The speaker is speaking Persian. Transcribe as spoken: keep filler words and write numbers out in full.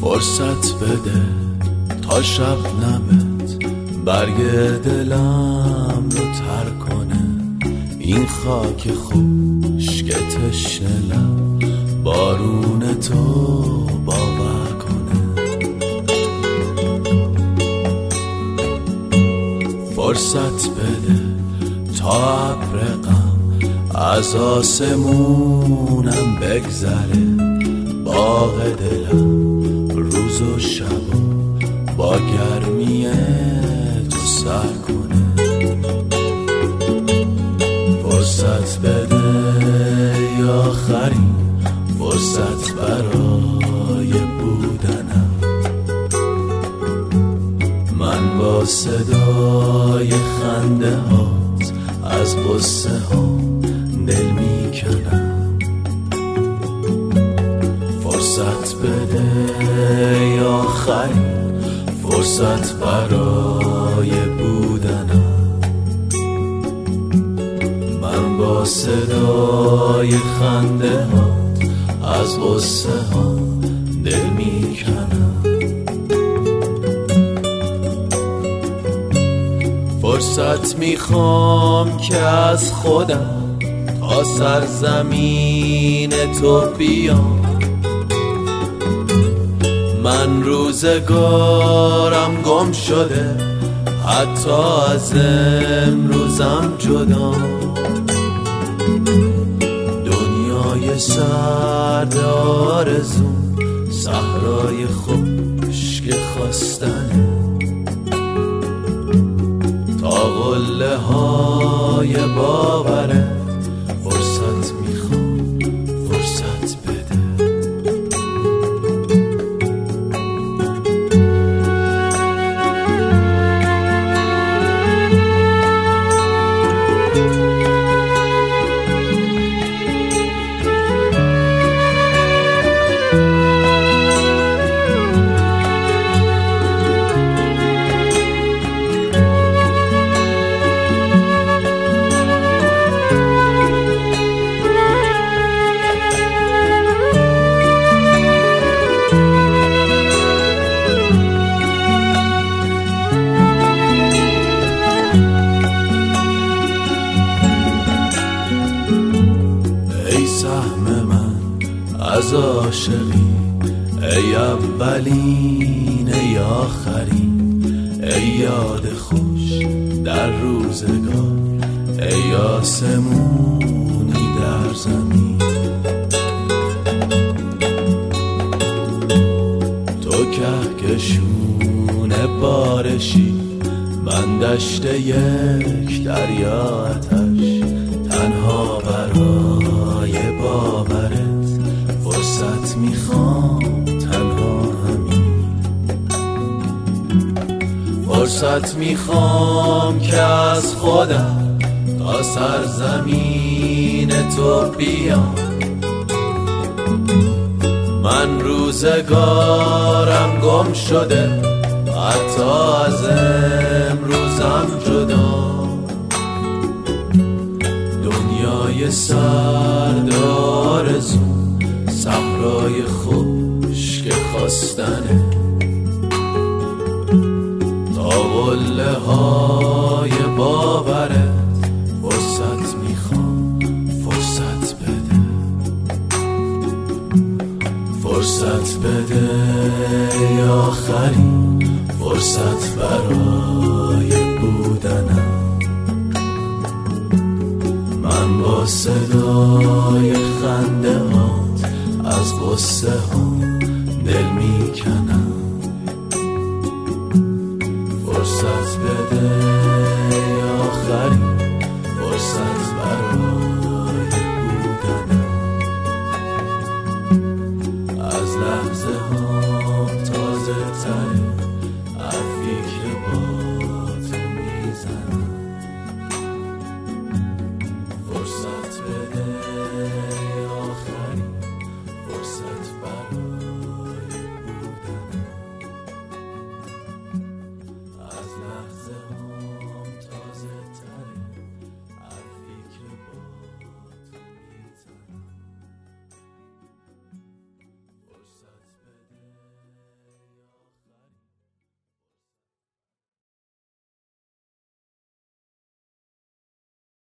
فرصت بده تا شبنمت برگ دلم رو تر کنه، این خاک خشک تشنه بارون تو باور کنه. فرصت بده تا ابر غم از آسمونم بگذره، باغ دلم روز و شب با گرمی تو سر کنه. فرصت بده یا آخرین فرصت برای بودنم، من با صدای خنده هات از غصه ها دل میکنم. فرصت بده یا آخرین فرصت برای بودنم، من با صدای خنده هات از غصه ها دل میکنم. فرصت میخوام که از خودم تا سرزمین تو بیام، من روزگارم گم شده حتی از امروزم جدا. دنیای سرد آرزوم صحرای خشک خواستنه، تا قله های باورت فرصت میخوام فرصت بده. سهم من از عاشقی، ای اولین ای آخرین، ای یاد خوش در روزگار، ای آسمونی در زمین. تو کهکشون بارشی، من دشت یک دریا آتش، تنها برای باورت فرصت میخوام تنها همین. فرصت میخوام که از خودم تا سرزمین تو بیام، من روزگارم گم شده حتی از امروزم جدا. دنیای سرد آرزوم صحرای خشک خواستنه، تا قله های باورت فرصت میخوام فرصت بده. فرصت بده یا آخرین فرصت برای بودنم، من با صدای خنده هات از غصه ها دل میکنم. فرصت بده یا آخرین فرصت برای بودنم، از لحظه ها تازه تره از فکر با